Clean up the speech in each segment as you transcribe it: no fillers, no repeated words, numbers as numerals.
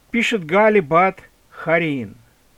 Пишет Галибат Харин.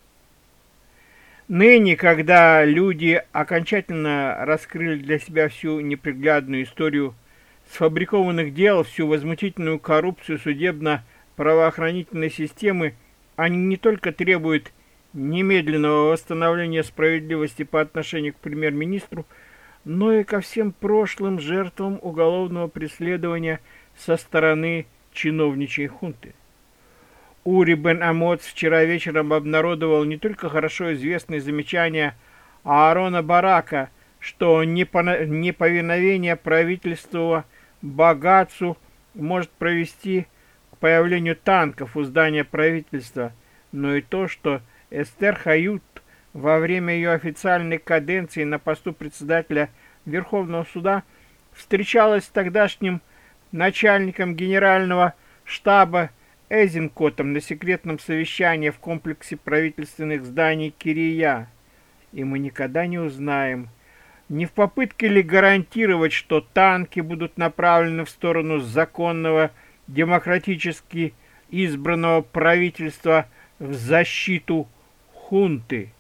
Ныне, когда люди окончательно раскрыли для себя всю неприглядную историю сфабрикованных дел, всю возмутительную коррупцию судебно-правоохранительной системы, они не только требуют немедленного восстановления справедливости по отношению к премьер-министру, но и ко всем прошлым жертвам уголовного преследования со стороны чиновничьей хунты. Ури бен Амоц вчера вечером обнародовал не только хорошо известные замечания Аарона Барака, что неповиновение правительства Багацу может привести к появлению танков у здания правительства, но и то, что Эстер Хают во время ее официальной каденции на посту председателя Верховного суда встречалась с тогдашним начальником генерального штаба Эйзенкотом на секретном совещании в комплексе правительственных зданий Кирия. И мы никогда не узнаем, не в попытке ли гарантировать, что танки будут направлены в сторону законного, демократически избранного правительства в защиту хунты.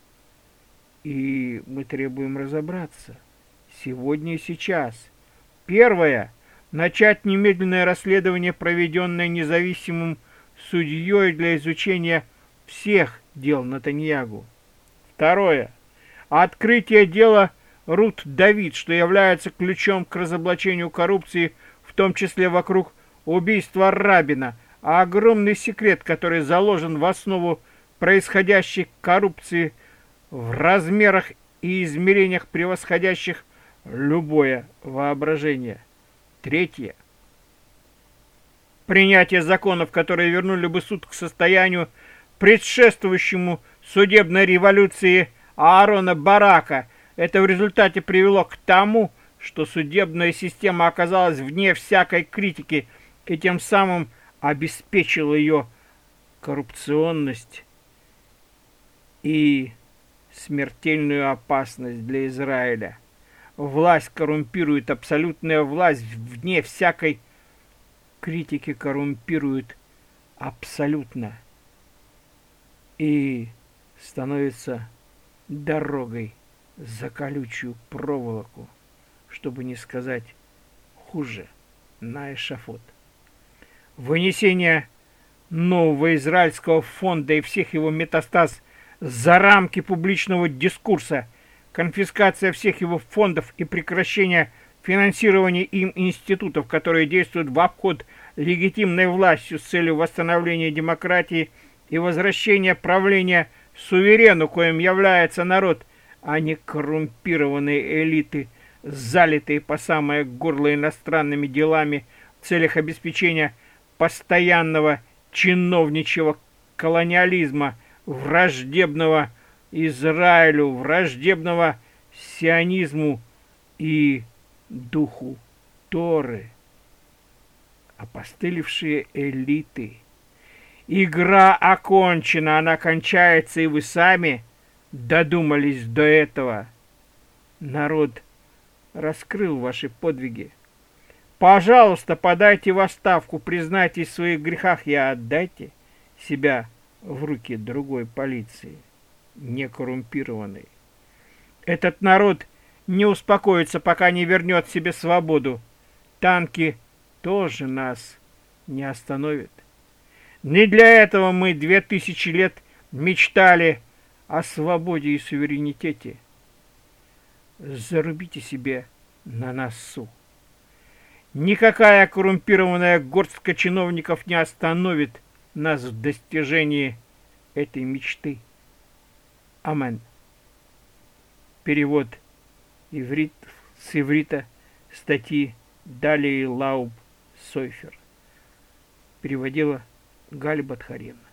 И мы требуем разобраться. Сегодня и сейчас. Первое. Начать немедленное расследование, проведенное независимым судьей для изучения всех дел Нетаньягу. Второе. Открытие дела Рут Давид, что является ключом к разоблачению коррупции, в том числе вокруг убийства Рабина, а огромный секрет, который заложен в основу происходящей коррупции в размерах и измерениях, превосходящих любое воображение. Третье. Принятие законов, которые вернули бы суд к состоянию, предшествующему судебной революции Аарона Барака. Это в результате привело к тому, что судебная система оказалась вне всякой критики и тем самым обеспечила ее коррупционность и смертельную опасность для Израиля. Власть коррумпирует, абсолютная власть вне всякой критики коррумпирует абсолютно и становится дорогой за колючую проволоку, чтобы не сказать хуже, на эшафот. Вынесение нового израильского фонда и всех его метастаз за рамки публичного дискурса, конфискация всех его фондов и прекращение финансирования им институтов, которые действуют в обход легитимной властью с целью восстановления демократии и возвращения правления суверену, коим является народ, а не коррумпированные элиты, залитые по самое горло иностранными делами в целях обеспечения постоянного чиновничьего колониализма, враждебного Израилю, враждебного сионизму и духу Торы. Опостылевшие элиты. Игра окончена, она кончается, и вы сами додумались до этого. Народ раскрыл ваши подвиги. Пожалуйста, подайте в отставку, признайтесь в своих грехах и отдайте себя в руки другой полиции, не коррумпированной. Этот народ не успокоится, пока не вернет себе свободу. Танки тоже нас не остановят. Не для этого мы 2000 лет мечтали о свободе и суверенитете. Зарубите себе на носу. Никакая коррумпированная горстка чиновников не остановит нас в достижении этой мечты. Амен. Перевод с иврита статьи Далии Лауб Сойфер. Переводила Галя Батхарина.